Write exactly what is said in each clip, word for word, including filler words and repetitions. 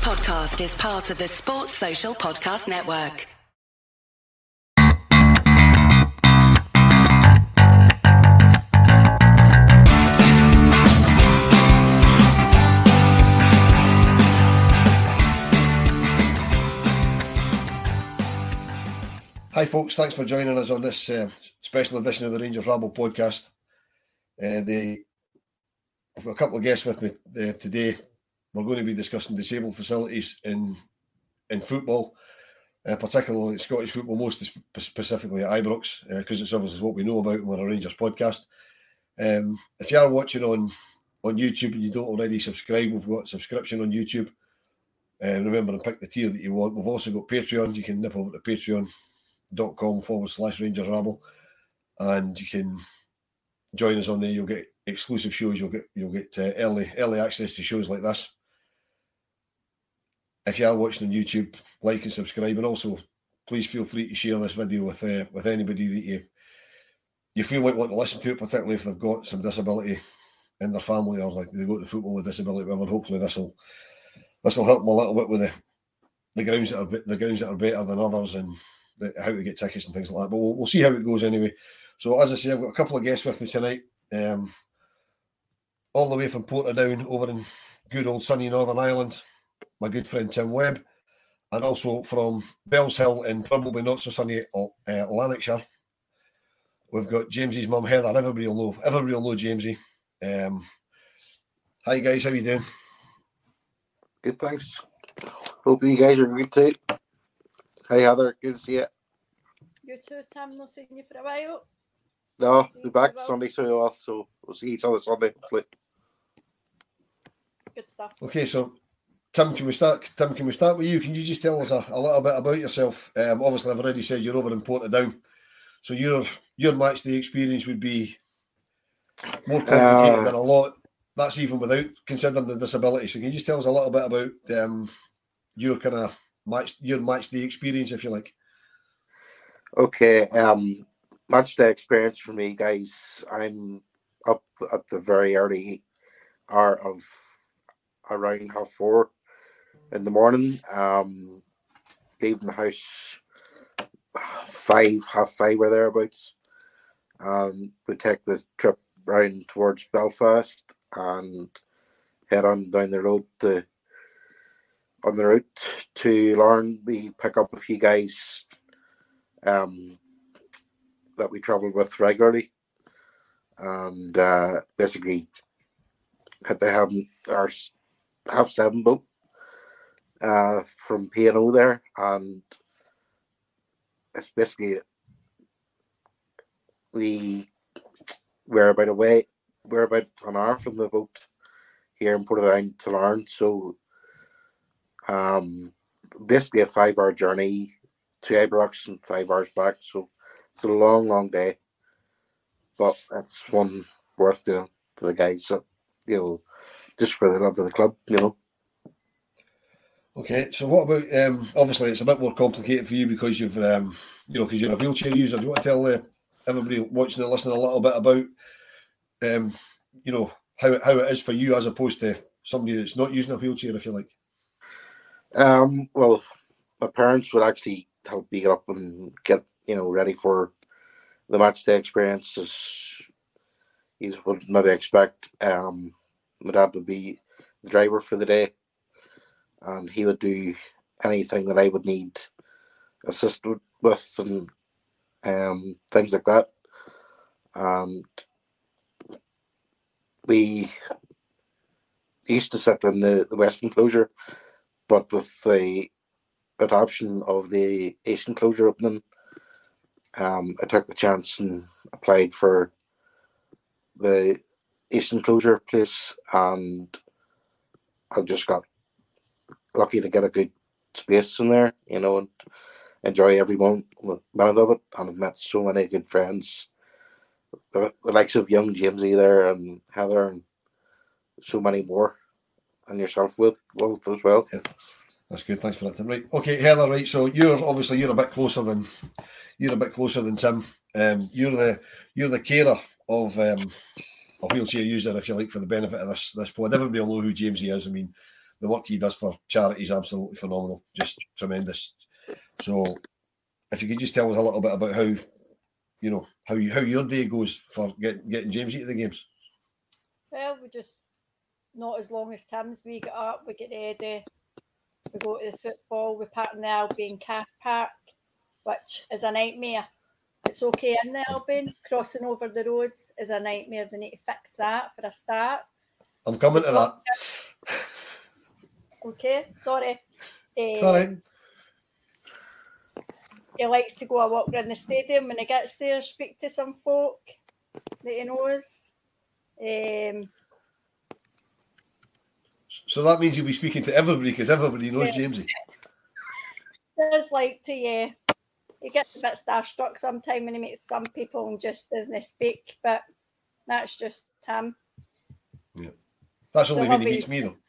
podcast is part of the Sports Social Podcast Network. Hi folks, thanks for joining us on this uh, special edition of the Rangers Ramble podcast. Uh, the, I've got a couple of guests with me uh, today. We're going to be discussing disabled facilities in in football, uh, particularly Scottish football, most specifically at Ibrox, because uh, it's obviously what we know about and we're a Rangers podcast. Um, if you are watching on, on YouTube and you don't already subscribe, we've got subscription on YouTube. Uh, remember and pick the tier that you want. We've also got Patreon. You can nip over to Patreon. dot com forward slash Rangers Ramble, and you can join us on there. You'll get exclusive shows. You'll get you'll get uh, early early access to shows like this. If you are watching on YouTube, like and subscribe, and also please feel free to share this video with uh, with anybody that you you feel might want to listen to it, particularly if they've got some disability in their family or like they go to football with disability. Whatever. Hopefully this will this will help them a little bit with the the grounds that are the grounds that are better than others and how to get tickets and things like that. But we'll, we'll see how it goes anyway. So as I say, I've got a couple of guests with me tonight, um, all the way from Portadown over in good old sunny Northern Ireland, my good friend Tim Webb, and also from Bellshill in probably not so sunny uh, Lanarkshire. We've got Jamesy's mum Heather. Everybody will know. Everybody will know Jamesy. Um, hi guys, how you doing? Good, thanks. Hope you guys are good too. Hi Heather, good to see you. You too, Tim. Not seen you for a while. No, we'll be back Sunday, so we'll, off, so we'll see each other Sunday, hopefully. Good stuff. Okay, so Tim, can we start? Tim, can we start with you? Can you just tell us a, a little bit about yourself? Um, obviously, I've already said you're over in Portadown, so your your match day experience would be more complicated uh, than a lot. That's even without considering the disability. So, can you just tell us a little bit about um, your kind of match your match day experience, if you like? Okay, um, match day experience for me, guys. I'm up at the very early hour of around half four in the morning. Um, leaving the house five, half five or thereabouts. Um, we take the trip round towards Belfast and head on down the road to. On the route to Larne, we pick up a few guys um, that we travelled with regularly, and uh, basically had to have our half seven boat uh, from P and O there, and it's basically we we're about away, we're about an hour from the boat here in Portadown to Larne, so. Um, basically a five-hour journey to Ibrox and five hours back. So it's a long, long day, but it's one worth doing for the guys. So you know, just for the love of the club, you know. Okay, so what about? Um, obviously, it's a bit more complicated for you because you've, um, you know, because you're a wheelchair user. Do you want to tell uh, everybody watching and listening a little bit about, um, you know, how how it is for you as opposed to somebody that's not using a wheelchair, if you like? Um, well, my parents would actually help me get up and get, you know, ready for the match day experience, as you would maybe expect. Um, my dad would be the driver for the day, and he would do anything that I would need assisted with and um, things like that. And we used to sit in the, the west enclosure. But with the adoption of the east enclosure opening, um, I took the chance and applied for the east enclosure place, and I just got lucky to get a good space in there, you know, and enjoy every moment of it. And I've met so many good friends, the, the likes of young Jamesy there and Heather and so many more. And yourself with Wolf as well. Yeah, that's good. Thanks for that, Tim. Right, okay, Heather. Right, so you're obviously you're a bit closer than you're a bit closer than Tim. Um, you're the you're the carer of um, a wheelchair user, if you like, for the benefit of this this pod. Everybody will know who Jamesy is. I mean, the work he does for charity is absolutely phenomenal, just tremendous. So, if you could just tell us a little bit about how, you know, how you, how your day goes for get, getting Jamesy to the games. Well, we just, not as long as Tim's, we get up, we get ready, we go to the football, we park in the Albion car park, which is a nightmare. It's okay in the Albion, crossing over the roads is a nightmare. They need to fix that for a start. I'm coming to that. Okay, sorry. Uh, Sorry. He likes to go a walk around the stadium when he gets there, speak to some folk that he knows. Um, so that means you'll be speaking to everybody because everybody knows yeah. Jamesy. Does like to, yeah. He gets a bit starstruck sometimes when he meets some people and just doesn't speak, but that's just him. Yeah. That's only so when he meets me, though.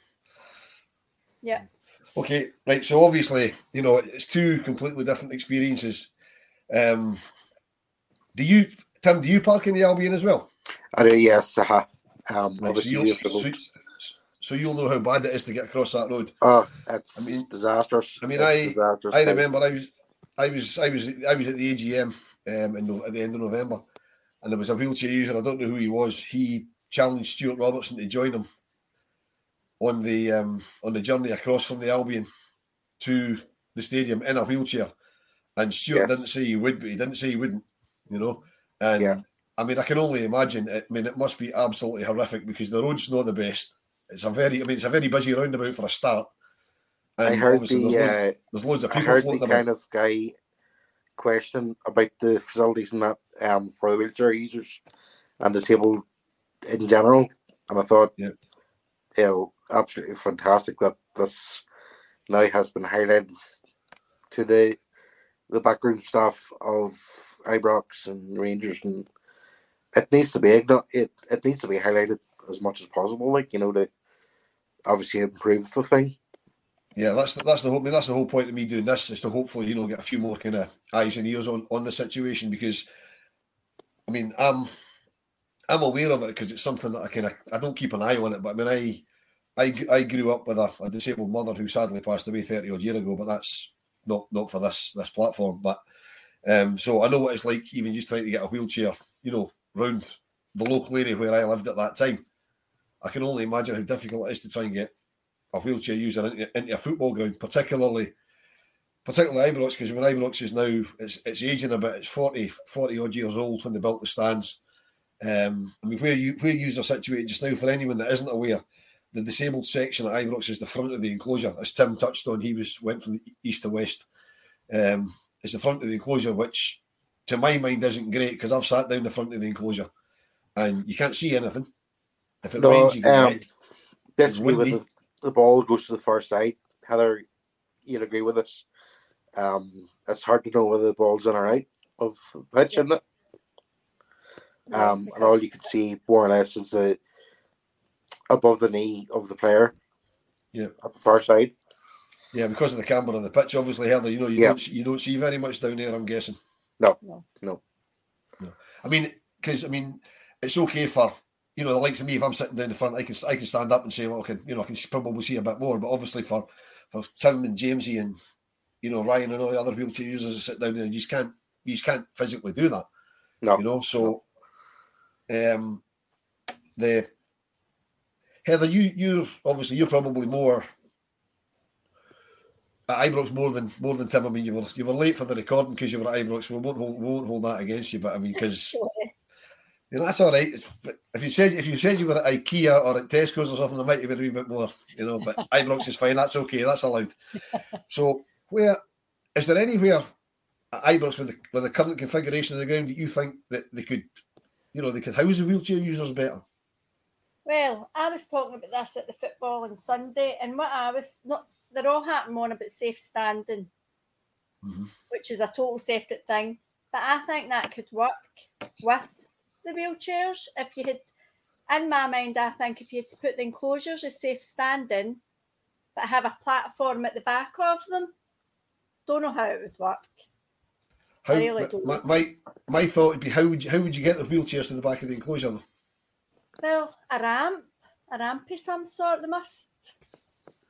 Yeah. Okay, right. So obviously, you know, it's two completely different experiences. Um, do you, Tim, do you park in the Albion as well? I do, yes. Uh-huh. Um, right, so, you'll, so, so you'll know how bad it is to get across that road. Oh, it's I mean, disastrous. I mean, it's I disastrous I remember I was I was I was I was at the A G M um, in, at the end of November, and there was a wheelchair user. I don't know who he was. He challenged Stuart Robertson to join him on the um, on the journey across from the Albion to the stadium in a wheelchair, and Stuart yes. didn't say he would, but he didn't say he wouldn't, you know. And yeah. I mean, I can only imagine. It, I mean, it must be absolutely horrific because the road's not the best. It's a very, I mean, it's a very busy roundabout for a start. And I heard the, there's, loads, uh, there's loads of people I heard floating the about. kind of guy question about the facilities and that um, for the wheelchair users and disabled in general, and I thought, yeah. you know, absolutely fantastic that this now has been highlighted to the the backroom staff of Ibrox and Rangers, and it needs to be it it needs to be highlighted as much as possible, like, you know, to obviously improve the thing. Yeah, that's the, that's the whole. I mean, that's the whole point of me doing this, is to hopefully, you know, get a few more kind of eyes and ears on, on the situation, because I mean, I'm I'm aware of it because it's something that I kind of I don't keep an eye on it, but I mean, I I, I grew up with a, a disabled mother who sadly passed away thirty odd years ago, but that's not not for this this platform. But um, so I know what it's like, even just trying to get a wheelchair, you know, round the local area where I lived at that time. I can only imagine how difficult it is to try and get a wheelchair user into, into a football ground, particularly particularly Ibrox, because when Ibrox is now, it's it's aging a bit. It's forty, forty odd years old when they built the stands. Um, I mean, where you where users are situated just now, for anyone that isn't aware, the disabled section at Ibrox is the front of the enclosure. As Tim touched on, he was went from the east to west. Um, it's the front of the enclosure, which to my mind isn't great, because I've sat down the front of the enclosure and you can't see anything. If it no, rains, you get um, wet. Basically, when the, the ball goes to the far side, Heather, you'd agree with us. Um, it's hard to know whether the ball's in or out of the pitch, yeah. isn't it? Um, and all you can see more or less is the above the knee of the player. Yeah, at the far side. Yeah, because of the camber on the pitch, obviously, Heather. You know, you yeah. don't you don't see very much down there, I'm guessing. No, no, no. no. I mean, because I mean, it's okay for, you know, the likes of me. If I'm sitting down the front, I can I can stand up and say, well, I can, you know, I can probably see a bit more. But obviously, for for Tim and Jamesy and, you know, Ryan and all the other wheelchair users that sit down there, you just can't you just can't physically do that. No, you know. So, no. um, the Heather, you you're obviously you're probably more at Ibrox more than more than Tim. I mean, you were you were late for the recording because you were at Ibrox. So we won't hold, we won't hold that against you. But I mean, because you know, that's all right. If you said if you said you were at IKEA or at Tesco's or something, there might have been a wee bit more, you know. But Ibrox is fine. That's okay. That's allowed. So, where is there anywhere at Ibrox with the with the current configuration of the ground that you think that they could, you know, they could house the wheelchair users better? Well, I was talking about this at the football on Sunday, and what I was not. They're all happening on about safe standing, mm-hmm. which is a total separate thing. But I think that could work with the wheelchairs. If you had, in my mind, I think if you had to put the enclosures as safe standing, but have a platform at the back of them, don't know how it would work. How, I really don't my, know. my my thought would be, how would you how would you get the wheelchairs to the back of the enclosure? Well, a ramp, a ramp of some sort. They must.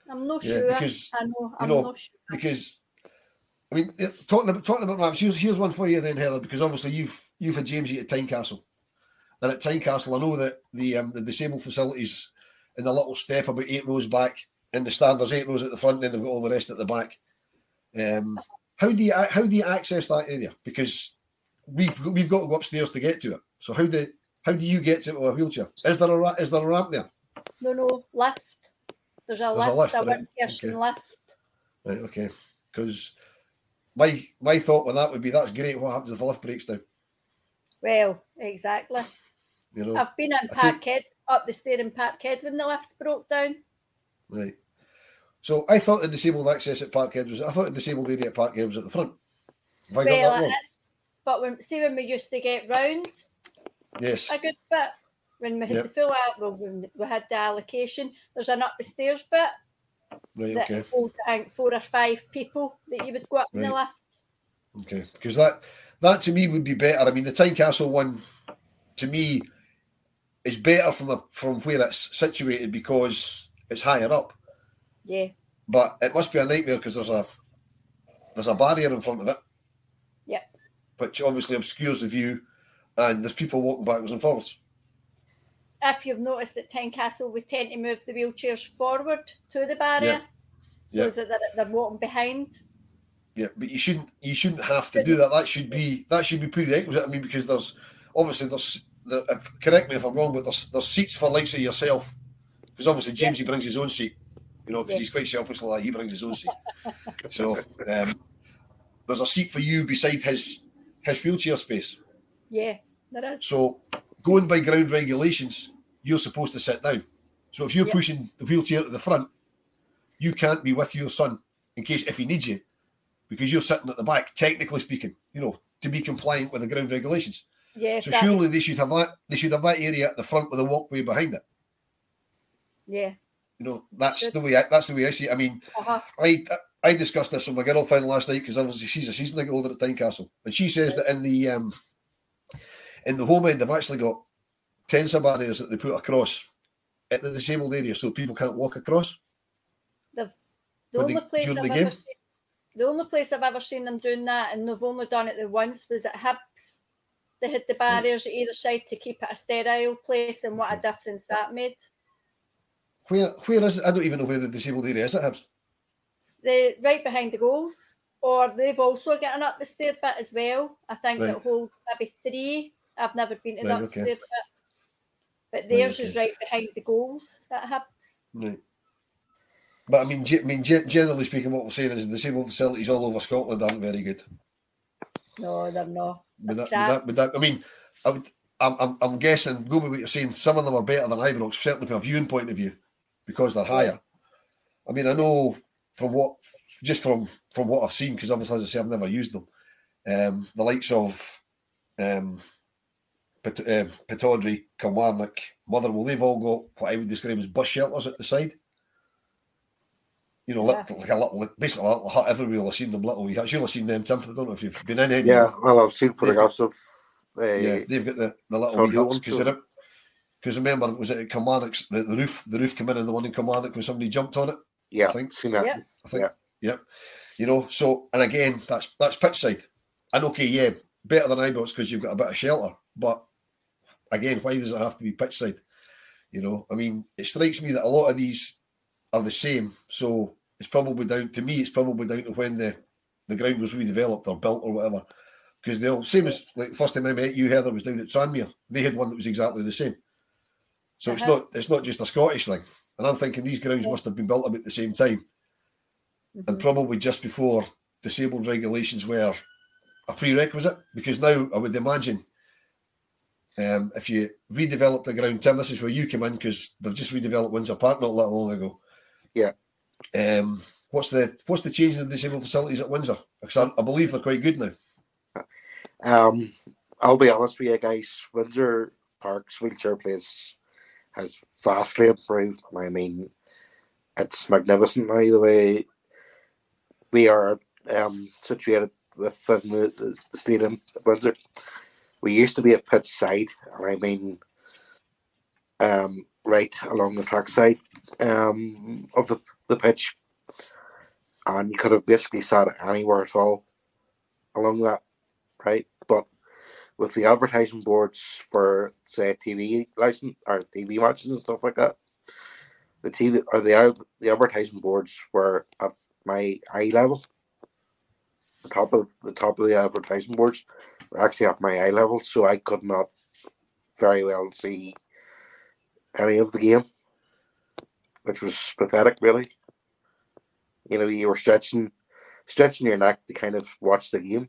I'm not Yeah, sure. because I know. you I'm know not sure. because I mean talking about talking about ramps. Here's here's one for you then, Heather, because obviously you've you've had Jamesy at Tynecastle, and at Tynecastle I know that the um, the disabled facilities in the little step about eight rows back in the stand, there's eight rows at the front, and then they've got all the rest at the back. Um, how do you how do you access that area? Because we've we've got to go upstairs to get to it. So how do how do you get to it with a wheelchair? Is there a is there a ramp there? No, no, lift. There's a There's lift, a lift, a right? one person Okay. lift. Right, okay. Because my my thought with that would be that's great. What happens if the lift breaks down? Well, exactly. You know, I've been in I take- Parkhead, up the stair in Parkhead when the lifts broke down. right. So I thought the disabled access at Parkhead was. I thought the disabled area at Parkhead was at the front. Have I got Well, that it wrong? is. But when see when we used to get round Yes. a good bit, when we had Yep. the full out, well, when we had the allocation, there's an up the stairs bit Right. that Okay. holds I think four or five people that you would go up in the Right. lift. Okay. Because that that to me would be better. I mean, the Tynecastle one to me is better from a, from where it's situated because it's higher up. Yeah. But it must be a nightmare because there's a there's a barrier in front of it. Yep. Which obviously obscures the view, and there's people walking backwards and forwards. If you've noticed at Tynecastle, we tend to move the wheelchairs forward to the barrier, Yeah. so Yeah. that they're, they're walking behind. Yeah, but you shouldn't you shouldn't have to do that. That should be that should be prerequisite. I mean, because there's obviously there's the, if, correct me if I'm wrong, but there's there's seats for likes of yourself. Because obviously Jamesy Yeah. brings his own seat, you know, because Yeah. he's quite selfish like that. He brings his own seat. So um, there's a seat for you beside his his wheelchair space. Yeah, there is. So going by ground regulations, you're supposed to sit down. So if you're Yeah. pushing the wheelchair to the front, you can't be with your son in case if he needs you, because you're sitting at the back, technically speaking, you know, to be compliant with the ground regulations. Yeah, So that- surely they should have that they should have that area at the front with a walkway behind it. yeah. You know, that's Should. the way I, that's the way I see it. I mean, Uh-huh. I I discussed this with my girlfriend last night because obviously she's a season ticket holder at Tynecastle, and she says that in the um in the home end they've actually got tensor barriers that they put across at the disabled area so people can't walk across. The When only they- place during I've the ever game? seen, the only place I've ever seen them doing that, and they've only done it the once, was at Hibs. They had the barriers at either side to keep it a sterile place, and what a difference that made. Where where is it? I don't even know where the disabled area is at Hibs. They're right behind the goals, or they've also got an up the stair bit as well. I think Right. it holds maybe three. I've never been to the Right, up okay. stair bit, but theirs okay. is right behind the goals at Hibs. Right. But I mean, ge- I mean, ge- generally speaking, what we're saying is the disabled facilities all over Scotland aren't very good. No, they're not. Would that, would Crap. that, would that, I mean, I would, I'm, I'm, I'm guessing, going with what you're saying, some of them are better than Ibrox, certainly from a viewing point of view, because they're higher. I mean, I know from what, just from from what I've seen, because obviously, as I say, I've never used them. Um, the likes of um, Pit- um, Pittodrie, Kilmarnock, Motherwell, they've all got what I would describe as bus shelters at the side. You know, Yeah. like, like a little, basically a little hut everywhere. I've seen them little. You've actually seen them, Tim. I don't know if you've been in any. Yeah, of them. well, I've seen photographs of. Uh, Yeah, they've got the, the little Sorry, wee go huts on because to they're because remember was it at Kilmarnock's the, the roof the roof came in and the one in Kilmarnock when somebody jumped on it. yeah, I think. seen that. Yeah. I think. Yep. You know, so and again that's that's pitch side. And okay, yeah, better than Ibrox because you've got a bit of shelter. But again, why does it have to be pitch side? You know, I mean, it strikes me that a lot of these are the same. So it's probably down to me. It's probably down to when the, the ground was redeveloped or built or whatever. Because they'll same as like the first time I met you, Heather, was down at Tranmere. They had one that was exactly the same. So it's Uh-huh. not it's not just a Scottish thing. And I'm thinking these grounds must have been built about the same time, and Mhm. probably just before disabled regulations were a prerequisite. Because now I would imagine, um, if you redeveloped the ground, Tim, this is where you come in because they've just redeveloped Windsor Park not that long ago. Yeah. Um, what's the what's the change in the disabled facilities at Windsor? Because I, I believe they're quite good now. Um, I'll be honest with you guys. Windsor Park's wheelchair place has vastly improved. I mean, it's magnificent now the way we are um, situated within the, the, the stadium at Windsor. We used to be at pitch side, and I mean, um, right along the track side um, of the, the pitch, and you could have basically sat anywhere at all along that, right? But with the advertising boards for, say, T V license or T V matches and stuff like that, the T V or the the advertising boards were at my eye level. The top of the top of the advertising boards were actually at my eye level, so I could not very well see any of the game, which was pathetic, really. You know, you were stretching, stretching your neck to kind of watch the game,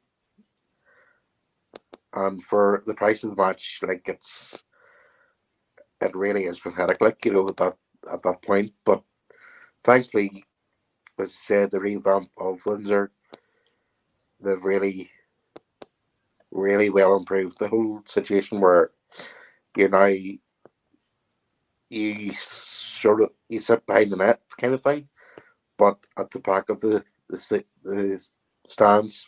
and for the price of the match, like it's, it really is pathetic. Like, you know, at that at that point, but thankfully, as I said, the revamp of Windsor, they've really, really well improved the whole situation where you're now, you sort of, you sit behind the net kind of thing, but at the back of the, the, the stands,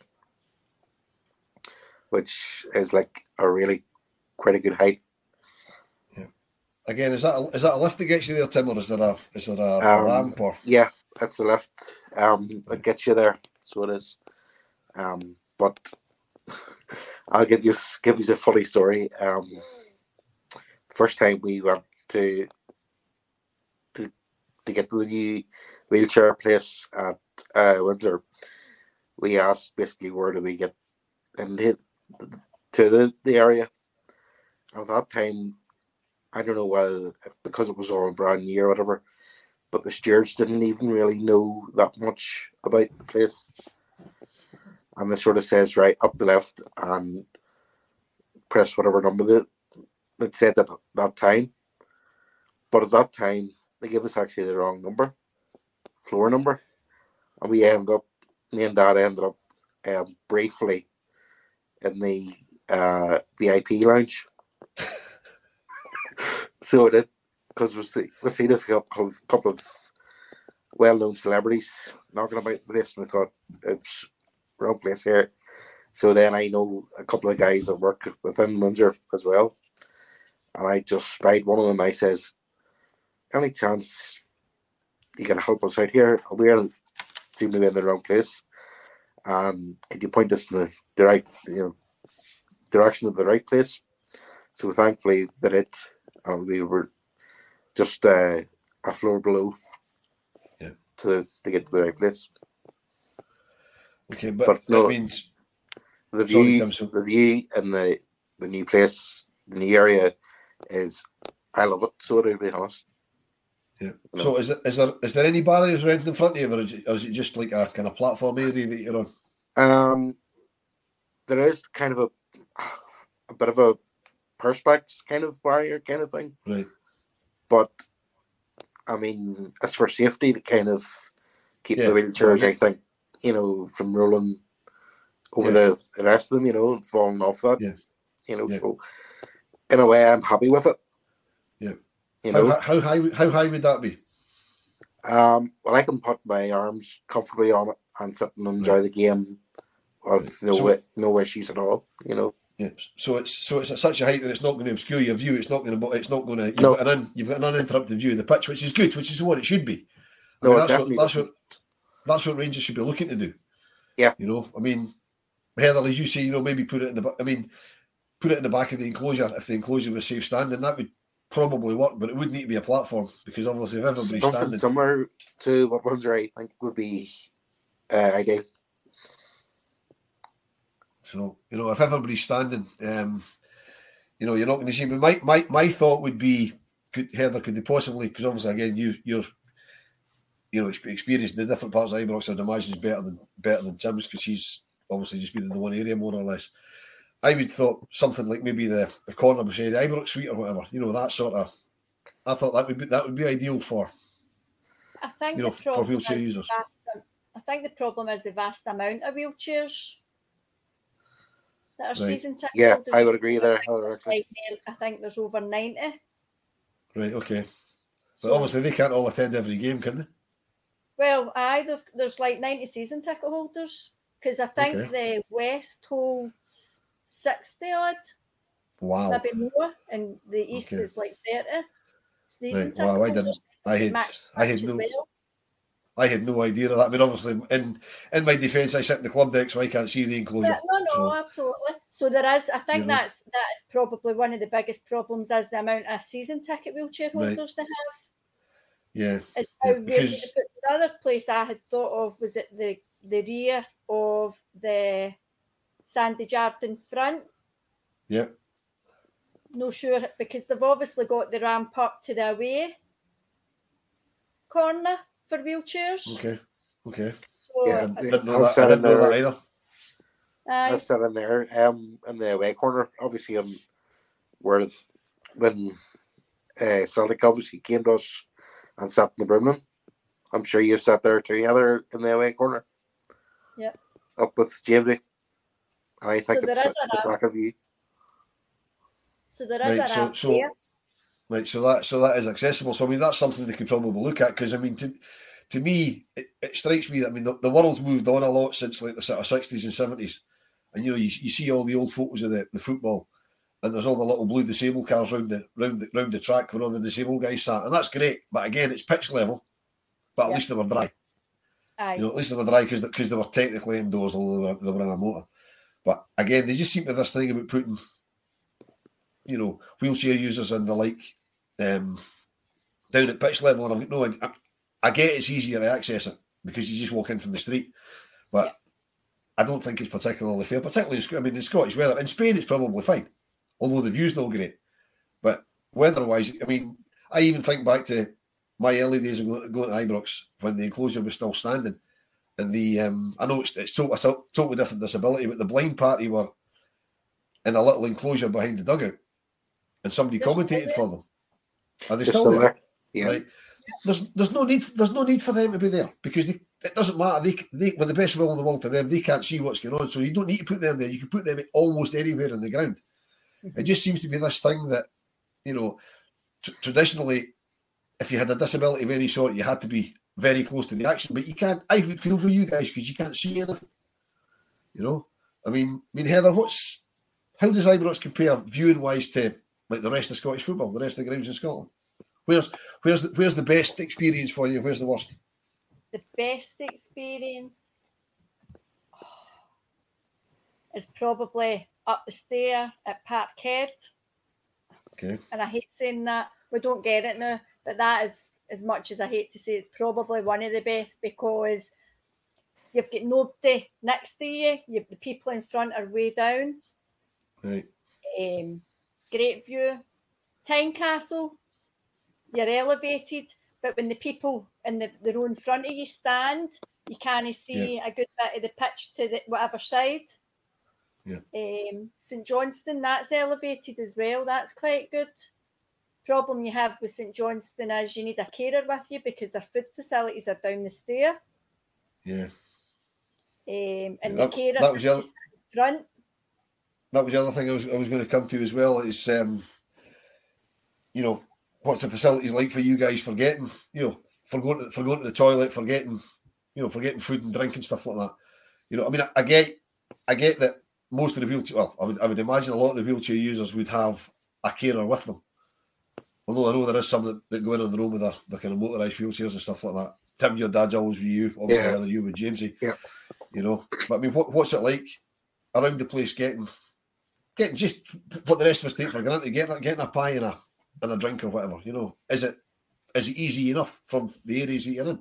which is like a really quite a good height. Yeah. Again, is that a, is that a lift that gets you there, Tim, or is there a is there a, Um, a ramp or? Yeah, that's the lift. Um, that gets you there. So it is. Um, but I'll give you give you a funny story. Um, first time we went to to to get to the new wheelchair place at uh, Windsor, we asked basically where do we get into to the, the area. And at that time, I don't know whether because it was all brand new or whatever, but the stewards didn't even really know that much about the place. And they sort of says, right, up the left and press whatever number that that said at that time. But at that time, they gave us actually the wrong number, floor number. And we ended up, me and Dad ended up um, briefly in the uh, V I P lounge. So it did, because we see, we seen a couple of, couple of well-known celebrities knocking about the place, and we thought, oops, wrong place here. So then I know a couple of guys that work within Windsor as well, and I just spied one of them. I says, any chance you can help us out here? We seem to be in the wrong place. Um, could you point us in the, the right, you know, direction of the right place? So thankfully that it, and we were just uh, a floor below, yeah, to to get to the right place. Okay, but, But no, that means the sorry, view, Tim, so- the view, and the the new place, the new area is, I love it. So to be honest. yeah. No. So is there is there is there any barriers or anything in front of you, or is it, or is it just like a kind of platform area that you're on? Um, there is kind of a a bit of a perspex kind of barrier kind of thing, Right. but I mean, it's for safety to kind of keep Yeah, the wheelchairs, well, I think, you know, from rolling over Yeah. the, the rest of them, you know, and falling off that. Yeah. You know, Yeah. so in a way, I'm happy with it. Yeah. You How, know, how how high how high would that be? um, well, I can put my arms comfortably on it and sit and enjoy Right. the game with no So- no issues at all. You know, Yeah. So it's so it's at such a height that it's not going to obscure your view. It's not going to. It's not going to. You've No. got an un, you've got an uninterrupted view of the pitch, which is good, which is what it should be. I No, mean, it that's what definitely that's doesn't. what that's what Rangers should be looking to do. Yeah. You know, I mean, Heather, as you say, you know, maybe put it in the. ba- I mean, put it in the back of the enclosure. If the enclosure was safe standing, that would probably work, but it would need to be a platform because obviously, if everybody's Something standing, similar to what Windsor, I think, would be uh, ideal. so you know, if everybody's standing, um, you know, you're not going to see. But my my my thought would be, could Heather, could they possibly? Because obviously, again, you you're you know, experienced in the different parts of Ibrox, I'd imagine is better than better than Tim's because he's obviously just been in the one area more or less. I would thought something like maybe the, the corner beside the Ibrox suite or whatever, you know, that sort of. I thought that would be that would be ideal for I think you know the for problem wheelchair is the users. vast, I think the problem is the vast amount of wheelchairs that are Right. season ticket Yeah, holders. I would agree there, Heather. Actually. Like, near- I think there's over ninety. Right, okay. But So, obviously they can't all attend every game, can they? well, either there's like ninety season ticket holders because I think Okay. the West holds sixty odd, Wow. maybe more, and the East Okay. is like thirty season Right. ticket Wow, I holders. didn't. I had Match, I had match as no well. I had no idea of that. I mean, obviously, in in my defence, I sit in the club deck, so I can't see the enclosure. Yeah, no, no, so, absolutely. So there is. I think you know. that's that's probably one of the biggest problems is the amount of season ticket wheelchair holders Right. they have. Yeah. Is how yeah, ready because to put. The other place I had thought of was at the the rear of the Sandy Jardine front. yeah, No sure because they've obviously got the ramp up to the away corner for wheelchairs. okay, okay. So Yeah, Didn't, I- didn't know I'll that. I sit in didn't know that there. either. I aye. sat in there, um, in the away corner, obviously, um, where when uh, Celtic obviously came to us and sat in the Brimlin. I'm sure you've sat there too, Heather, in the away corner. Yeah. Up with Jamesy. And I think So it's there at is a the ramp. back of you. So there is Right. a So, ramp so, there. right. So that, so that is accessible. So I mean, that's something they could probably look at because I mean, to to me, it, it strikes me that I mean, the, the world's moved on a lot since like the sort of sixties and seventies, and you know, you, you see all the old photos of the, the football, and there's all the little blue disabled cars round the round the round the track where all the disabled guys sat, and that's great. But again, it's pitch level, but at Yeah. least they were dry. Aye. You know, at least they were dry because because they were technically indoors, although they were, they were in a motor. But again, they just seem to have this thing about putting, you know, wheelchair users and the like um, down at pitch level. And I've got no idea. I, I get it's easier to access it because you just walk in from the street, but Yeah. I don't think it's particularly fair. Particularly, in, Sc- I mean, in Scottish weather. In Spain, it's probably fine, although the view's not great. But weather-wise, I mean, I even think back to my early days of going, going to Ibrox when the enclosure was still standing. And the um, I know it's it's totally, totally different disability, but the blind party were in a little enclosure behind the dugout, and somebody They're still commentated there. for them. Are they They're still, still there? there. Yeah. Right. There's there's no need there's no need for them to be there because they, it doesn't matter. They they with the best will in the world to them, they can't see what's going on. So you don't need to put them there. You can put them almost anywhere on the ground. It just seems to be this thing that, you know, t- traditionally, if you had a disability of any sort, you had to be very close to the action. But you can't. I feel for you guys because you can't see anything. You know, I mean, I mean, Heather, what's how does Ibrox compare viewing wise to like the rest of Scottish football, the rest of the grounds in Scotland? Where's where's the, where's the best experience for you? Where's the worst? The best experience is probably up the stair at Parkhead. Okay. And I hate saying that. We don't get it now. But that is, as much as I hate to say, it's probably one of the best because you've got nobody next to you. You've the people in front are way down. Right. Um, great view. Tynecastle, you're elevated. But when the people in the, the row in front of you stand, you can't see a good bit of the pitch to the, whatever side. Yeah. Um, St Johnstone, that's elevated as well. That's quite good. Problem you have with St Johnstone is you need a carer with you because their food facilities are down the stair. Yeah. Um, and that, the carer that was the other, in front. that was the other thing I was I was going to come to as well. Is um, you know, what's the facilities like for you guys for getting, you know, for going to for going to the toilet, for getting, you know, for getting food and drink and stuff like that. You know, I mean, I, I get, I get that most of the wheelchair. Well, I would, I would imagine a lot of the wheelchair users would have a carer with them. Although I know there is some that, that go in on their own with their, their kind of motorised wheelchairs and stuff like that. Tim, your dad's always with you, obviously, Yeah. either you with Jamesy. Yeah. You know, but I mean, what, what's it like around the place getting, getting just what the rest of us take for granted, getting getting a pie and a and a drink or whatever? You know, is it is it easy enough from the areas that you're in?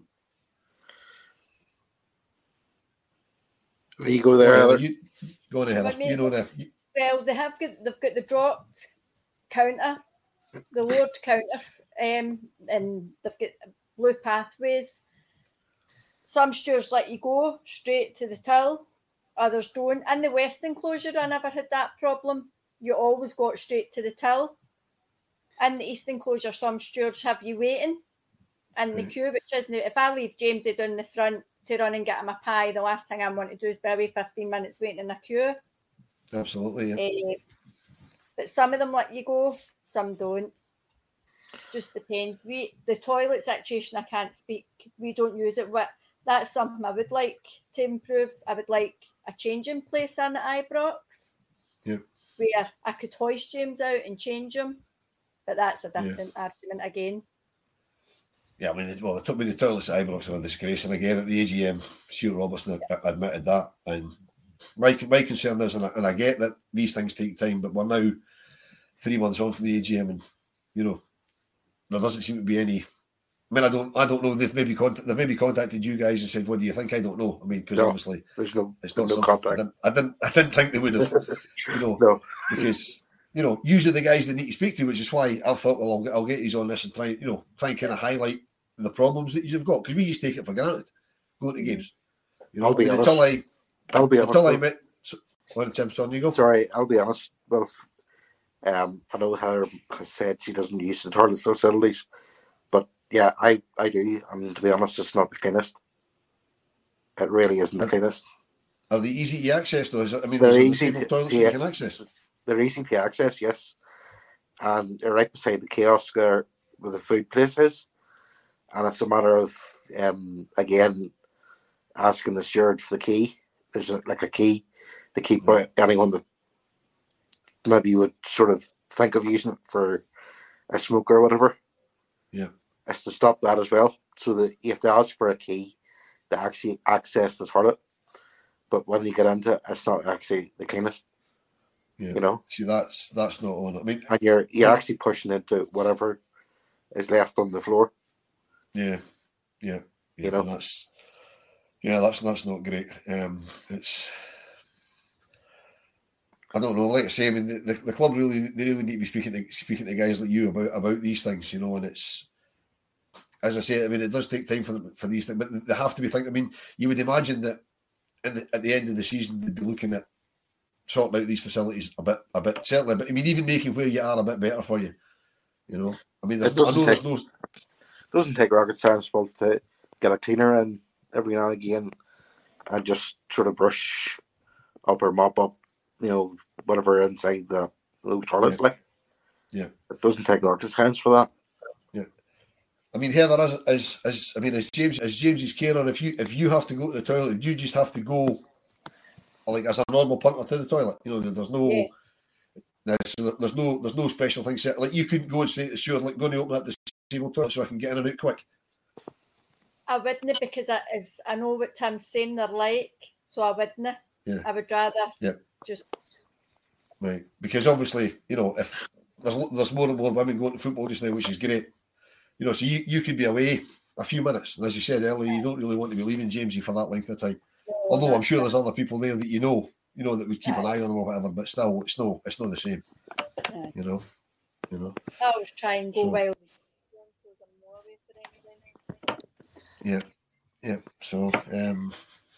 You go there, Heather, Heather. you, go on, Heather. But maybe- You know there. You, Well, they have got they've got the dropped counter, the lowered counter, um, and they've got blue pathways. Some stores let you go straight to the till, others don't. In the west enclosure, I never had that problem. You always got straight to the till. In the east enclosure, some stores have you waiting in the Right. queue, which isn't. If I leave Jamesy down the front to run and get him a pie, the last thing I want to do is be away fifteen minutes waiting in a queue. absolutely, yeah. Uh, but some of them let you go, some don't. Just depends. We the toilet situation I can't speak. We don't use it. What that's something I would like to improve. I would like a changing place in at Ibrox. Yeah. Where I could hoist James out and change him. But that's a Yeah. different argument again. Yeah, I mean, well, they took me to the toilets at Ibrox are a disgrace, and again at the A G M, Stuart Robertson admitted that. And my my concern is, and I, and I get that these things take time, but we're now three months on from the A G M, and you know, there doesn't seem to be any. I mean, I don't, I don't know. They've maybe contact, they've maybe contacted you guys and said, "What do you think?" I don't know. I mean, because No, obviously, there's no, it's not no something. I contact. didn't, I didn't, I didn't think they would have. You know, No. because you know, usually the guys they need to speak to, which is why I thought, well, I'll get, I'll get these on this and try, you know, try and kind of highlight the problems that you've got, because we just take it for granted going to games. You know, I'll be I mean, honest. until I, I'll be honest. until I met. When Tim, son, you go. Sorry, I'll be honest. Well, um, I know Heather has said she doesn't use the toilet facilities, but yeah, I, I do. And to be honest, it's not the cleanest. It really isn't the cleanest. Are they easy to access though? Is it, I mean, They're is it easy disabled to- toilets to- that you can access? They're easy to access, yes. And they're right beside the kiosk there where the food place is. And it's a matter of, um, again, asking the steward for the key. There's a, like a key to keep Yeah. anyone that maybe would sort of think of using it for a smoke or whatever. Yeah. It's to stop that as well. So that you have to ask for a key to actually access the toilet. But when you get into it, it's not actually the cleanest. Yeah. You know? See, that's that's not on. I mean, And you're you're Yeah. actually pushing into whatever is left on the floor. yeah, yeah, yeah. You know? and that's yeah, that's that's not great. Um, it's I don't know. Like I say, I mean, the, the, the club really they really need to be speaking to speaking to guys like you about about these things, you know. And it's as I say, I mean, it does take time for them for these things, but they have to be thinking. I mean, you would imagine that in the, at the end of the season they'd be looking at sorting out these facilities a bit, a bit certainly. But I mean, even making where you are a bit better for you, you know. I mean, there's It no, I doesn't know there's take- no. It doesn't take rocket science well to get a cleaner in every now and again and just sort of brush up or mop up, you know, whatever inside the those toilets Yeah. like. Yeah. It doesn't take rocket science for that. I mean, Heather, as, as as I mean, as James as James's carer, if you if you have to go to the toilet, you just have to go, like as a normal punter to the toilet. You know, there's no, Yeah. there's, there's no there's no special thing set. Like you couldn't go and say to the steward, like, going to open up the disabled toilet so I can get in and out quick. I wouldn't, because I, is, I know what Tim's saying they're like, so I wouldn't. Yeah. I would rather Yeah. just Right, because obviously, you know, if there's there's more and more women going to football just now, which is great. You know, so you, you could be away a few minutes, and as you said earlier, you don't really want to be leaving Jamesy for that length of time. Although I'm sure there's other people there that you know, you know, that would keep an eye on them or whatever, but still, it's no, it's not the same. Yeah. You know, you know. I always try and go So- while Yeah, yeah. So, um,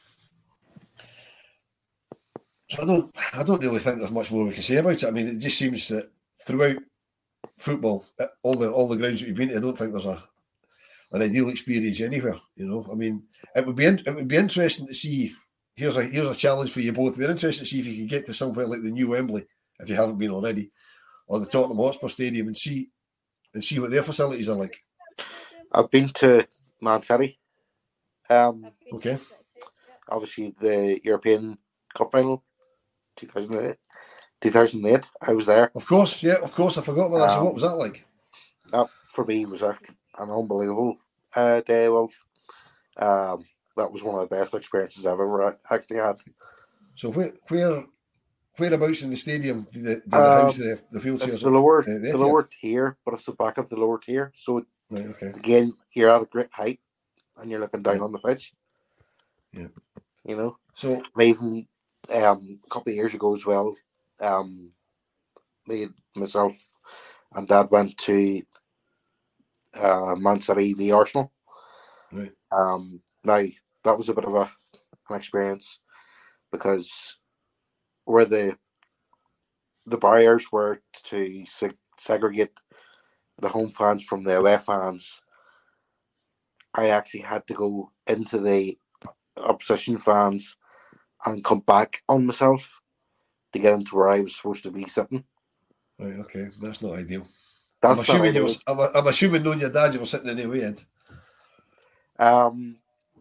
so I don't, I don't really think there's much more we can say about it. I mean, it just seems that throughout football, at all the all the grounds that we've been to, I don't think there's a an ideal experience anywhere. You know, I mean, it would be in, it would be interesting to see. Here's a here's a challenge for you both. We're interested to see if you can get to somewhere like the new Wembley, if you haven't been already, or the Tottenham Hotspur Stadium, and see and see what their facilities are like. I've been to Man City. Um, Okay. obviously the European Cup final, two thousand eight. two thousand eight, I was there. Of course, yeah, of course. I forgot about that. So Um, what was that like? That for me was a, an unbelievable uh, day. Well, um, that was one of the best experiences I've ever actually had. So where where whereabouts in the stadium did the, did the Um, house the, the wheelchairs? It's the lower, uh, the the Etihad? lower tier, but it's the back of the lower tier. So Right, okay. again, you're at a great height, and you're looking down Yeah. on the pitch. Yeah. You know, So and even um, a couple of years ago as well, um, me, myself, and Dad went to uh, Man City v Arsenal. right, Um, now that was a bit of a an experience because where the the barriers were to se- segregate the home fans from the away fans, I actually had to go into the opposition fans and come back on myself to get into where I was supposed to be sitting. right, okay. That's not ideal. That's I'm assuming not you ideal. were, I'm, I'm assuming knowing your dad, you were sitting in the way end. Um,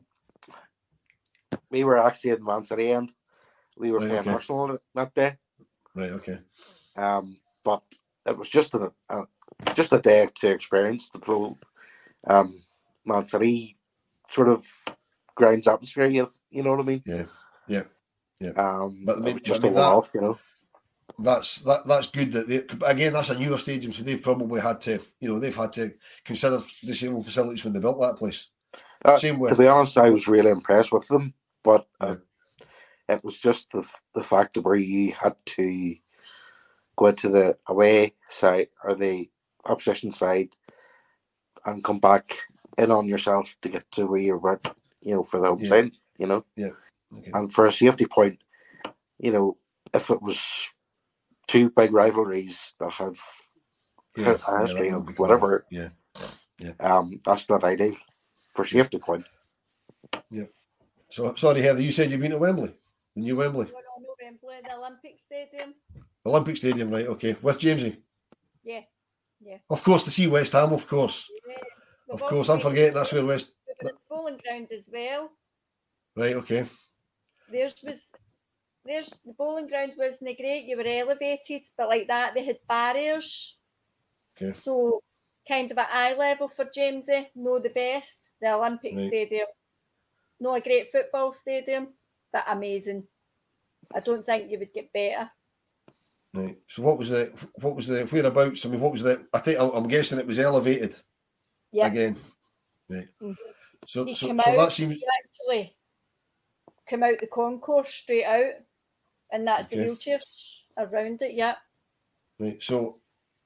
we were actually in Man City end. We were Right, playing okay. Arsenal that day. Right, okay. Um, but it was just a, a just a day to experience the pro. Um, Man City sort of grounds atmosphere. You, you know what I mean? Yeah, yeah, yeah. Um, But I mean, it was just I mean a one-off, that, you know. That's that. That's good. That they, again, that's a newer stadium, so they've probably had to, you know, they've had to consider disabled facilities when they built that place. Uh, Same with. To be honest, I was really impressed with them, but Yeah. uh, it was just the the fact that where you had to go into the away side or the opposition side and come back in on yourself to get to where you were, you know, for the home Yeah. side, you know. Yeah. Okay. And for a safety point, you know, if it was two big rivalries that have Yeah, a yeah, history that of would be whatever, yeah, yeah. um, that's not ideal for safety point. Yeah. So sorry, Heather, you said you've been to Wembley, the new Wembley, We're on Wembley, the Olympic Stadium. Olympic Stadium, right? Okay, with Jamesy. Yeah, yeah. Of course, to see West Ham, of course, yeah. of We've course. also I'm been forgetting to that's where West. the bowling ground as well. Right. Okay. There's was there's the bowling ground wasn't great. You were elevated, but like that they had barriers. Okay. So kind of at eye level for Jamesy, no the best. The Olympic Right. Stadium, no a great football stadium, but amazing. I don't think you would get better. Right. So what was the what was the whereabouts? I mean, what was the? I think I'm guessing it was elevated. Yeah. Again. Right. Mm-hmm. So You so, come so out, that seems. you actually come out the concourse straight out, and that's Okay. the wheelchairs around it. Yeah. Right. So.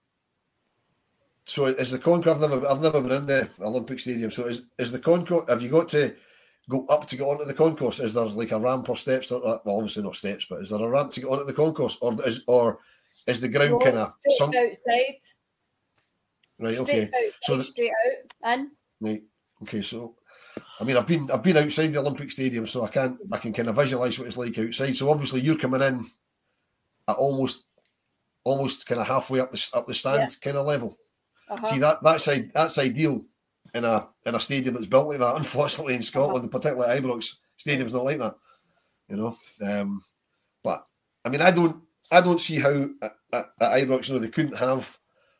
So is the concourse? I've never, I've never been in the Olympic Stadium. So is is the concourse? Have you got to go up to get onto the concourse? Is there like a ramp or steps? Or, well, obviously not steps, but is there a ramp to get onto the concourse, or is or is the ground No, kind of straight sunk? outside. Right. Straight Okay. outside, So the, straight out in. right. Okay. So I mean, I've been I've been outside the Olympic Stadium, so I can I can kind of visualize what it's like outside. So obviously you're coming in at almost almost kind of halfway up the up the stand Yeah. kind of level. Uh-huh. See that that's that's ideal in a in a stadium that's built like that. Unfortunately, in Scotland, uh-huh. particularly Ibrox Stadium's not like that, you know. Um, but I mean, I don't I don't see how at, at, at Ibrox, you know, they couldn't have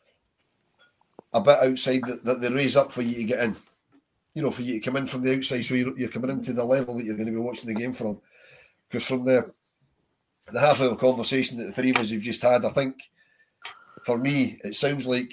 a bit outside that, that they raise up for you to get in, you know, for you to come in from the outside, so you're, you're coming into the level that you're going to be watching the game from. Because from the the half hour conversation that the three of us have just had, I think for me it sounds like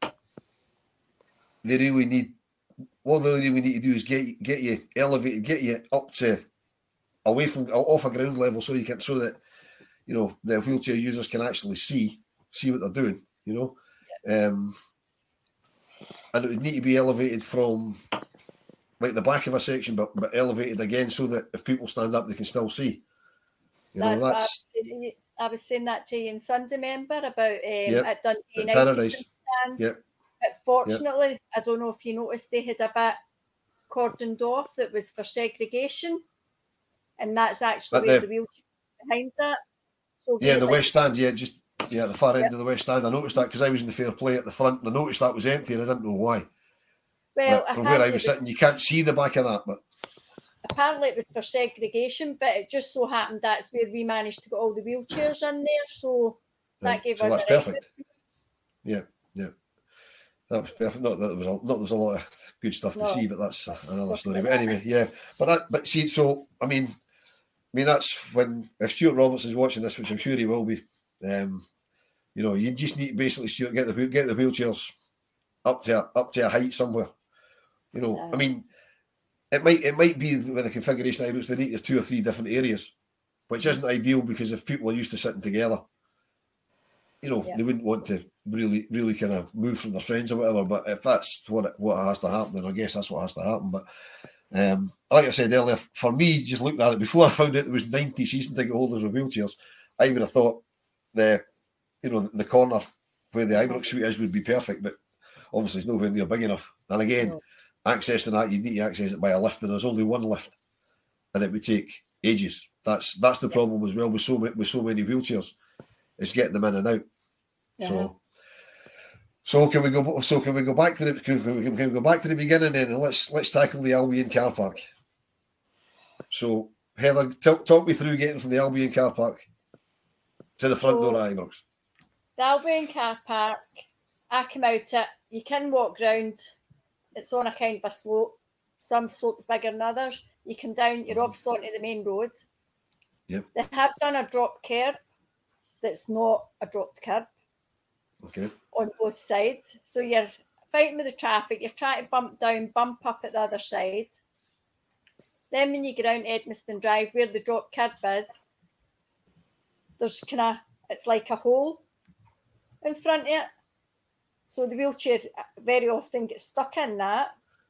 they really need, what they really need to do is get get you elevated, get you up to away from off a ground level, so you can so that you know the wheelchair users can actually see see what they're doing, you know, um, and it would need to be elevated from like the back of a section, but but elevated again so that if people stand up, they can still see. You that's know, that's. I was, I was saying that to you in Sunday, remember about um, Yep. at Dundee At United stand. Yep. But fortunately, yep. I don't know if you noticed, they had a bit cordoned off that was for segregation, and that's actually At where the, the wheelchair behind that. So yeah, the like, west stand, yeah, just yeah, at the far end yep. of the west stand. I noticed that because I was in the fair play at the front, and I noticed that was empty, and I didn't know why. Well, but from where I was sitting, you can't see the back of that, but apparently it was for segregation, but it just so happened that's where we managed to get all the wheelchairs in there, so right. that gave so us that's a perfect. Yeah, yeah. That was perfect. Not that there was a, not there was a lot of good stuff to no. see, but that's another story. But anyway, yeah. But that, but see, so I mean, I mean that's when if Stuart Roberts is watching this, which I'm sure he will be. Um, you know, you just need to basically Stuart get the get the wheelchairs up to a, up to a height somewhere. You know, yeah. I mean, it might it might be with the configuration of they need two or three different areas, which isn't ideal because if people are used to sitting together, you know, yeah. they wouldn't want to really, really kind of move from their friends or whatever. But if that's what it, what has to happen, then I guess that's what has to happen. But um, like I said earlier, for me, just looking at it, before I found out there was ninety season ticket holders with wheelchairs, I would have thought the, you know, the corner where the Ibrox suite is would be perfect. But obviously, it's nowhere near big enough. And again, no. accessing that, you need to access it by a lift, and there's only one lift, and it would take ages. That's that's the problem as well with so with so many wheelchairs. It's getting them in and out. Yeah. So, so can we go? So can we go back to the? Can we, can we go back to the beginning then, and let's let's tackle the Albion car park. So Heather, talk, talk me through getting from the Albion car park to the front so, door at Ibrox. The Albion car park, I come out it. You can walk round it's on a kind of a slope. Some slopes bigger than others. You come down, you're obviously onto the main road. Yep. They have done a drop curb that's not a dropped curb. Okay. On both sides. So you're fighting with the traffic, you're trying to bump down, bump up at the other side. Then when you get down Edmiston Drive, where the drop curb is, there's kind of, it's like a hole in front of it. So the wheelchair very often gets stuck in that.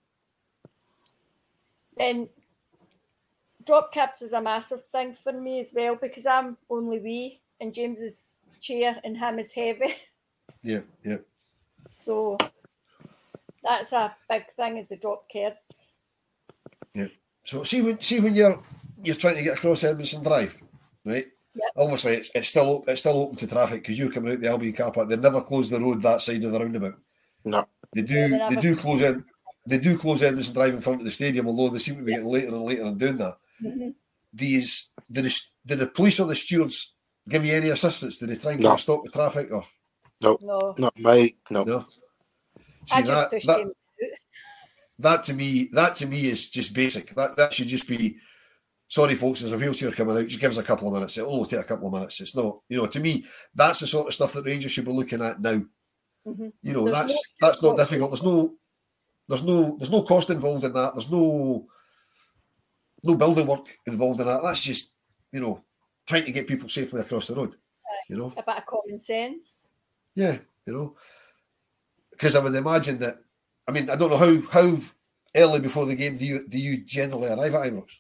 Then drop curbs is a massive thing for me as well, because I'm only wee and James's chair and him is heavy. Yeah, yeah. So that's a big thing, is the drop curbs. Yeah. So see when see when you're you're trying to get across Edmiston Drive, right? Yep. Obviously, it's, it's still op- it's still open to traffic because you're coming out the Albion car park. They never close the road that side of the roundabout. No, they do. Yeah, they they never- do close in. They do close Edmiston Drive in front of the stadium, although they seem to be getting later and later in doing that. Mm-hmm. These did the, did the police or the stewards give you any assistance? Did they try and No. kind of stop the traffic or no, No, not my no. no? See, I just that pushed that, him out. that to me that to me is just basic. That that should just be. Sorry, folks, there's a wheelchair coming out. Just give us a couple of minutes. It'll only take a couple of minutes. It's not, you know, to me, that's the sort of stuff that Rangers should be looking at now. Mm-hmm. You know, There's that's no- that's not difficult. There's no, there's no, there's no cost involved in that. There's no, no building work involved in that. That's just, you know, trying to get people safely across the road. You know, A bit of common sense. yeah, you know, because I would imagine that. I mean, I don't know how how early before the game do you do you generally arrive at Ibrox?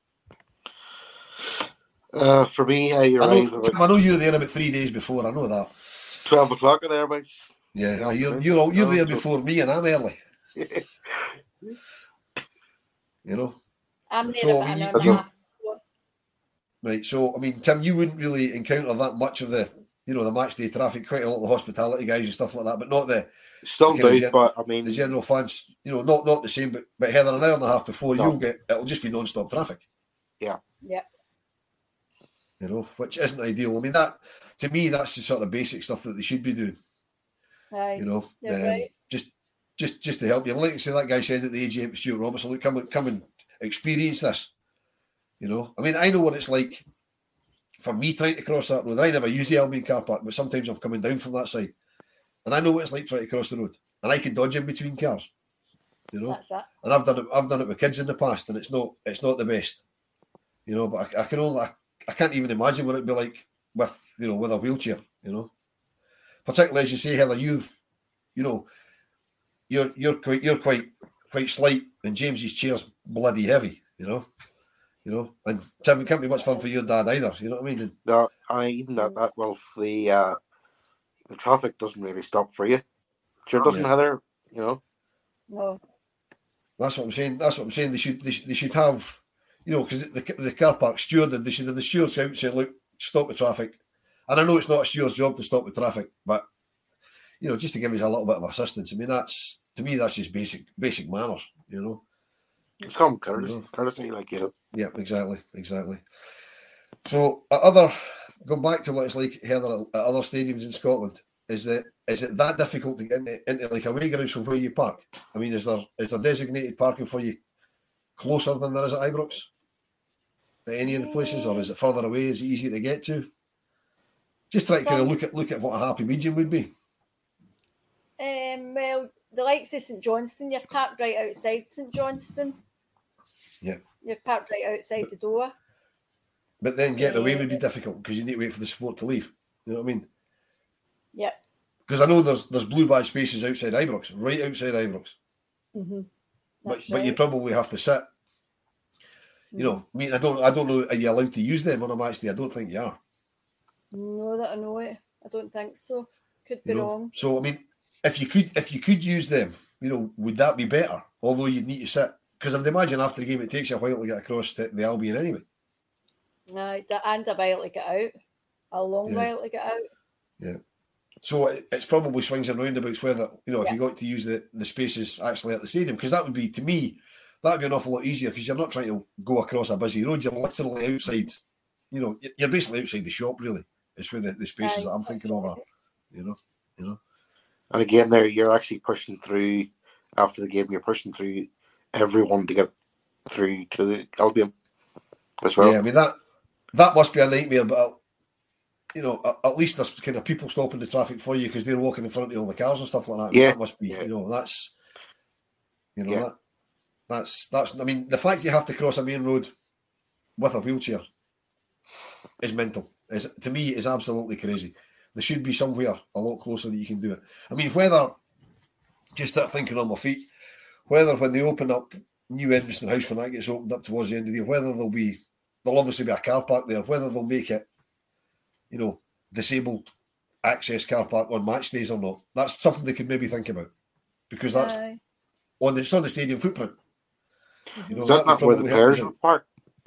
Uh, for me, I I know, arrived about I know you're there about three days before. I know that. twelve o'clock or thereabouts. Yeah, Yeah, you're okay. you're all, you're Oh, there so- before me, and I'm early. You know, I'm there So, about I an mean, hour and you- a half before. right? So, I mean, Tim, you wouldn't really encounter that much of the, you know, the match day traffic. Quite a lot of the hospitality guys and stuff like that, but not the Still Because do, gen- but I mean, the general fans. You know, not not the same. But but Heather, an hour and a half before No. you'll get, it'll just be non-stop traffic. Yeah. You know, which isn't ideal. I mean, that to me, that's the sort of basic stuff that they should be doing. Aye. You know, You're um, right. just just just to help you. Like I say, that guy said at the A G M to Stuart Robertson, look, come and come and experience this. You know, I mean, I know what it's like for me trying to cross that road. I never use the Albion car park, but sometimes I'm coming down from that side, and I know what it's like trying to cross the road, and I can dodge in between cars. You know, That's it. and I've done it. I've done it with kids in the past, and it's not it's not the best. You know, but I, I can only I, I can't even imagine what it'd be like with you know with a wheelchair. You know, particularly as you say, Heather, you've you know you're you're quite you're quite quite slight, and James's chair's bloody heavy. You know, you know, and Tim, it can't be much fun for your dad either. You know what I mean? And, no, I even that that well, the uh, the traffic doesn't really stop for you. Sure doesn't, Yeah. Heather. You know, No. That's what I'm saying. That's what I'm saying. They should they should, they should have, you know, because the the car park steward, they should have the stewards out saying, look, stop the traffic. And I know it's not a steward's job to stop the traffic, but you know, just to give us a little bit of assistance. I mean, that's to me, that's just basic basic manners. You know. it's common courtesy, No. courtesy, like you know. Yeah, exactly, exactly. So, at other going back to what it's like, Heather, at other stadiums in Scotland, is that is it that difficult to get into, into like away grounds from where you park? I mean, is there is there designated parking for you closer than there is at Ibrox? At any of the places, or is it further away? Is it easier to get to? Just try to kind of look at look at what a happy medium would be. Um, well, the likes of St Johnston, you're parked right outside St Johnston. Yeah. You're parked right outside the door. But then getting away would be difficult because you need to wait for the support to leave. You know what I mean? Yep. Because I know there's there's blue badge spaces outside Ibrox, right outside Ibrox. Mm-hmm. But That's but you right. probably have to sit. You know, I mean, I don't I don't know. Are you allowed to use them on a match day? I don't think you are. No, that I know it. I don't think so. Could be You know, wrong. so I mean, if you could if you could use them, you know, would that be better? Although you'd need to sit because I would imagine after the game it takes you a while to get across to the Albion anyway. No, and a while to get out. A long Yeah. while to get out. Yeah. So it, it's probably swings and roundabouts whether you know if Yeah. you got to use the, the spaces actually at the stadium because that would be to me that would be an awful lot easier because you're not trying to go across a busy road. You're literally outside. You know, you're basically outside the shop. Really, it's where the, the spaces Aye, that I'm that's thinking of right. are. You know, you know. And again, there you're actually pushing through after the game, you're pushing through everyone to get through to the Albion as well. Yeah, I mean that that must be a nightmare, but you know, at least there's kind of people stopping the traffic for you because they're walking in front of all the cars and stuff like that. I mean, Yeah, that must be, yeah. you know, that's, you know, Yeah. that that's that's. I mean, the fact you have to cross a main road with a wheelchair is mental. Is to me is absolutely crazy. There should be somewhere a lot closer that you can do it. I mean, whether just start thinking on my feet, whether when they open up New Edmiston House, when that gets opened up towards the end of the year, whether there'll be there'll obviously be a car park there, whether they'll make it, you know, disabled access car park on match days or not. That's something they could maybe think about, because that's Aye. on the it's on the stadium footprint. You know, Is that would not where the probably help players us are out. parked?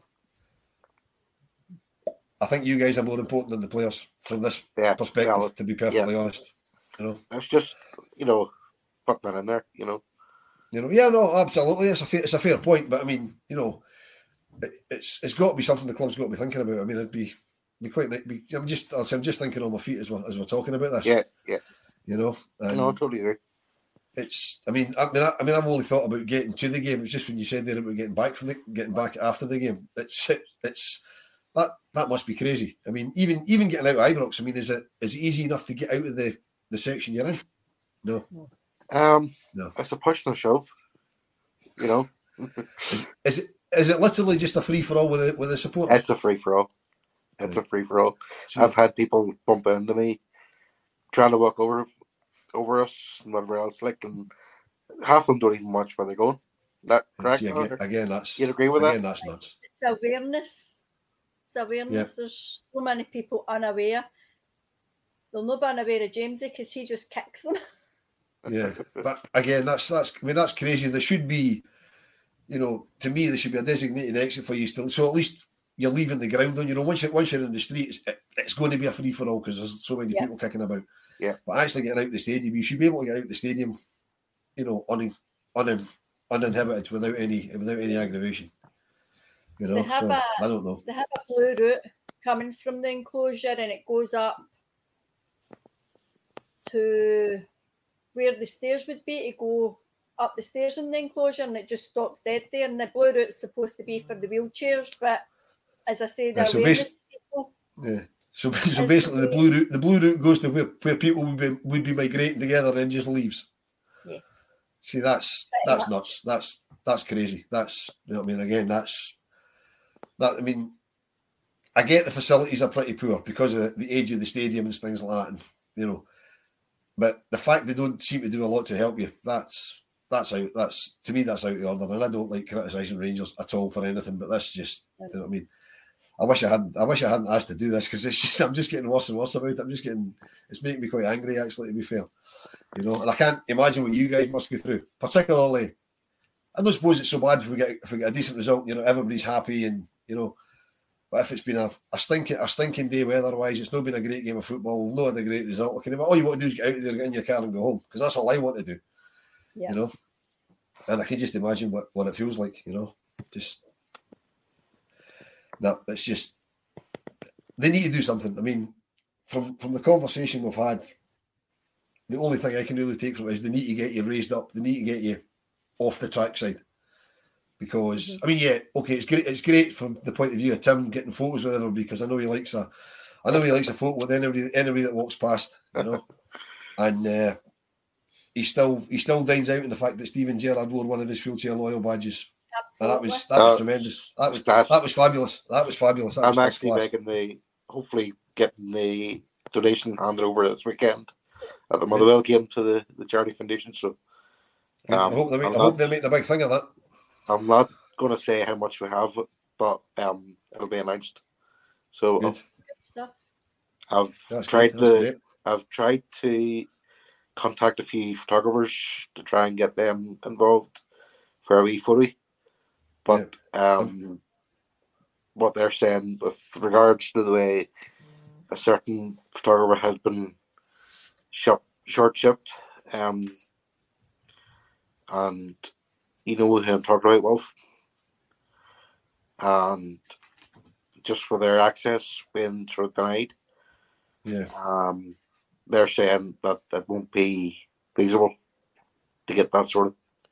I think you guys are more important than the players from this Yeah, perspective, well, to be perfectly honest. You know, It's just, you know, put that in there, you know. you know, yeah, no, absolutely, it's a fair, it's a fair point, but I mean, you know, it, it's it's got to be something the club's got to be thinking about. I mean, it'd be be quite. nice- Be, I'm just I'm just thinking on my feet as we're as we're talking about this. Yeah, yeah. You know, and No, I totally agree. it's. I mean, I mean, I, I mean, I've only thought about getting to the game. It's just when you said there about getting back from the getting back after the game. It's it, it's that that must be crazy. I mean, even even getting out of Ibrox. I mean, is it is it easy enough to get out of the, the section you're in? No, Um, no. It's a push and a shove, you know. Is, is it is it literally just a free for all with the with the supporters? It's a free for all. It's a free for all. So- I've had people bump into me, trying to walk over over us and whatever else. Like, and half of them don't even watch where they're going. That correct? See, again, Hunter? again, that's You'd agree with again, that? that's nuts. It's awareness. It's awareness. There's so many people unaware. They'll not be unaware of Jamesy because he just kicks them. Yeah, but again, that's that's. I mean, that's crazy. There should be, you know, to me, there should be a designated exit for you still. So at least you're leaving the ground on. You know, once you once you're in the streets, it, it's going to be a free for all because there's so many Yeah. people kicking about. Yeah. But actually getting out the stadium, you should be able to get out the stadium, you know, un, un, uninhibited without any without any aggravation. You know, They have so a- I don't know. They have a blue route coming from the enclosure and it goes up to where the stairs would be to go up the stairs in the enclosure, and it just stops dead there. And the blue route's supposed to be for the wheelchairs, but as I say, the Yeah, so awareness basi- people. Yeah. So, so As basically, the the- blue route the blue route goes to where, where people would be would be migrating together and just leaves. Yeah. See, that's Pretty that's much. nuts. That's that's crazy. That's you know what I mean. Again, that's that. I mean, I get the facilities are pretty poor because of the, the age of the stadium and things like that, and you know. But the fact they don't seem to do a lot to help you, that's that's out. That's to me, that's out of order. And I don't like criticising Rangers at all for anything. But that's just you know what I mean. I wish I hadn't. I wish I hadn't asked to do this because it's just I'm just getting worse and worse about it. I'm just getting. It's making me quite angry, actually. To be fair, you know, and I can't imagine what you guys must go through. Particularly, I don't suppose it's so bad if we get if we get a decent result. You know, everybody's happy, and you know, but if it's been a, a stinking a stinking day weather-wise, it's not been a great game of football. We've not had a great result. Looking all you want to do is get out of there, get in your car, and go home because that's all I want to do. Yeah. You know, and I can just imagine what, what it feels like. You know, just. No, it's just they need to do something. I mean, from from the conversation we've had, the only thing I can really take from it is they need to get you raised up. They need to get you off the track side. Because Mm-hmm. I mean, yeah, okay, it's great. It's great from the point of view of Tim getting photos with everybody because I know he likes a, I know he likes a photo with anybody anybody that walks past, you know, and uh, he still he still dines out in the fact that Steven Gerrard wore one of his wheelchair loyal badges. And that was that was Uh, tremendous. That was that's- that was fabulous. That was fabulous. That was I'm first actually class. making the, hopefully getting the donation handed over this weekend at the Motherwell game to the, the charity foundation. So Good. um, I hope they make, I'm I hope not- they're making a big thing of that. I'm not going to say how much we have, but um, it'll be announced. So Good. Stuff. I've That's tried good. That's to great. I've tried to contact a few photographers to try and get them involved for a wee footy. But um, what they're saying with regards to the way a certain photographer has been shop, short shipped, um, and you know who I'm talking about, Wolf, and just for their access being sort of denied, Yeah. um, they're saying that it won't be feasible to get that sort of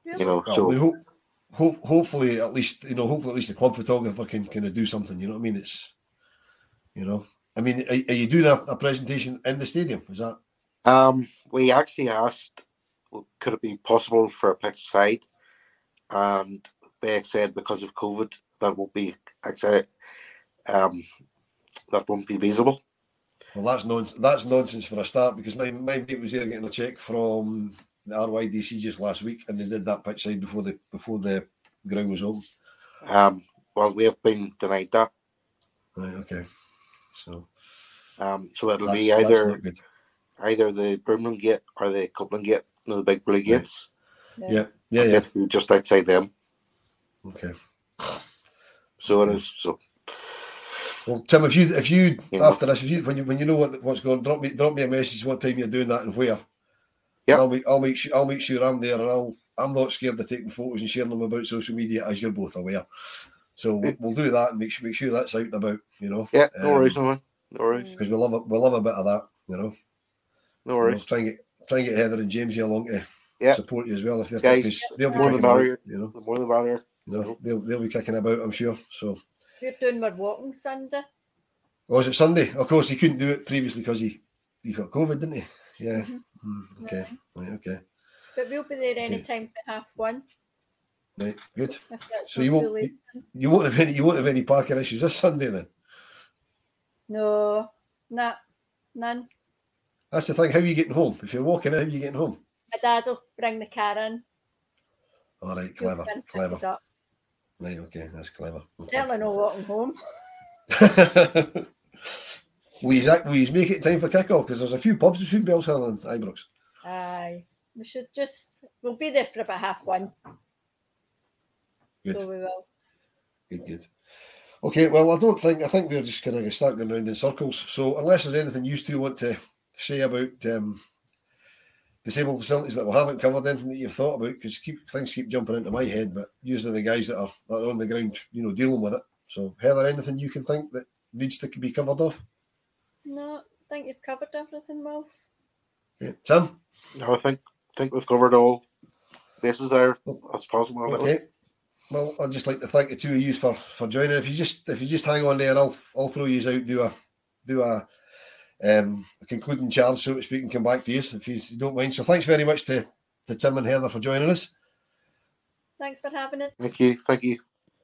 You know, well, so I mean, hope, hope, hopefully, at least you know, hopefully, at least the club photographer can kind of do something. You know what I mean? It's, you know, I mean, are, are you doing a, a presentation in the stadium? Is that? Um, we actually asked, could it be possible for a pitch side, and they said because of COVID that won't be actually, um, that won't be feasible. Well, that's nonsense. That's nonsense for a start, because my my mate was there getting a check from the R Y D C just last week, and they did that pitch side before the before the ground was open. Um, well, we have been denied that. Right. Okay. So. Um, so it'll That's, be that's either not good. either the Birmingham Gate or the Coupling Gate, you know, the big blue gates. Yeah, yeah, yeah. yeah. It's just outside them. Okay. So okay. it is. So. Well, Tim, if you if you, you after know. this, if you when you when you know what what's going, drop me drop me a message what time you're doing that and where. Yeah. I'll make I'll make sure I'll make sure I'm there, and I'll I'm not scared of taking photos and sharing them about social media, as you're both aware. So we'll, we'll do that and make sure make sure that's out and about. You know. Yeah. No um, worries, no man. No worries. Because we love a, we love a bit of that. You know. No worries. You know, try and get try and get Heather and James here along to yeah. support you as well if they're Guys, because they'll be more kicking the about. barrier. You know. The more the barrier. You know they'll they'll be kicking about, I'm sure. So. You're doing my walking Sunday. Oh, is it Sunday? Of course, he couldn't do it previously because he, he got COVID, didn't he? Yeah. Mm-hmm. Mm, okay. Yeah. Right, okay. But we'll be there any okay. time for half one. Right. Good. If that's so you won't you, you won't have any you won't have any parking issues this Sunday then? No, nah, none. That's the thing. How are you getting home? If you're walking in, how are you getting home? My dad will bring the car in. All right. Clever. Clever. Right. Okay. That's clever. Okay. Certainly no walking home. will, you, will you make it time for kick-off? Because there's a few pubs between Bellshill and Ibrox. Aye. We should just... We'll be there for about half one. Good. So we will. Good, good. Okay, well, I don't think... I think we're just going to start going round in circles. So unless there's anything you two want to say about um, disabled facilities that we haven't covered, anything that you've thought about, because keep, things keep jumping into my head, but usually the guys that are, that are on the ground, you know, dealing with it. So, Heather, anything you can think that needs to be covered off? No, I think you've covered everything well. Okay. Tim? No, I think think we've covered all bases there as possible. Okay. Well, I'd just like to thank the two of you for, for joining. If you just if you just hang on there, I'll I'll throw you out, do a do a um a concluding charge, so to speak, and come back to you if you don't mind. So thanks very much to, to Tim and Heather for joining us. Thanks for having us. Thank you, thank you.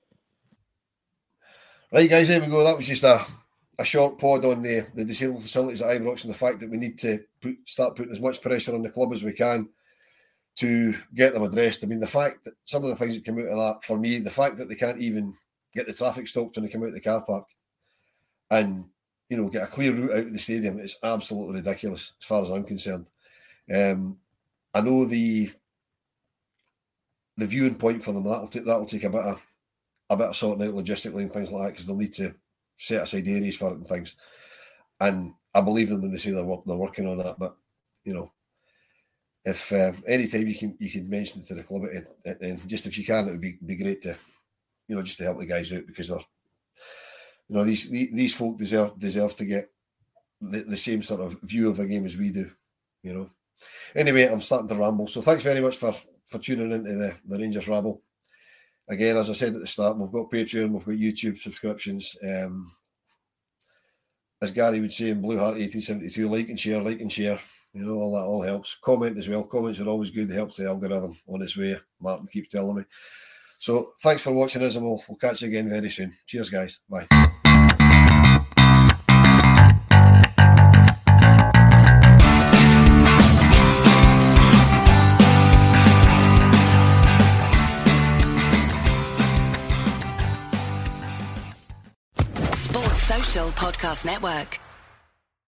Right, guys, there we go. That was just a, a short pod on the, the disabled facilities at Ibrox and the fact that we need to put, start putting as much pressure on the club as we can to get them addressed. I mean, the fact that some of the things that come out of that, for me, the fact that they can't even get the traffic stopped when they come out of the car park and, you know, get a clear route out of the stadium is absolutely ridiculous as far as I'm concerned. Um, I know the the viewing point for them, that'll, t- that'll take a bit of a bit of sorting out logistically and things like that, because they'll need to set aside areas for it and things. And I believe them when they say they're, work, they're working on that. But, you know, if um, any time you can you can mention it to the club, and, and just if you can, it would be, be great to, you know, just to help the guys out, because they're, you know, these these folk deserve deserve to get the, the same sort of view of a game as we do, you know. Anyway, I'm starting to ramble. So thanks very much for, for tuning into the, the Rangers Rabble. Again, as I said at the start, we've got Patreon, we've got YouTube subscriptions. Um, as Gary would say in Blue Heart eighteen seventy-two, like and share, like and share. You know, all that all helps. Comment as well. Comments are always good. It helps the algorithm on its way. Martin keeps telling me. So thanks for watching us, and we'll, we'll catch you again very soon. Cheers, guys. Bye. Sports Social Podcast Network.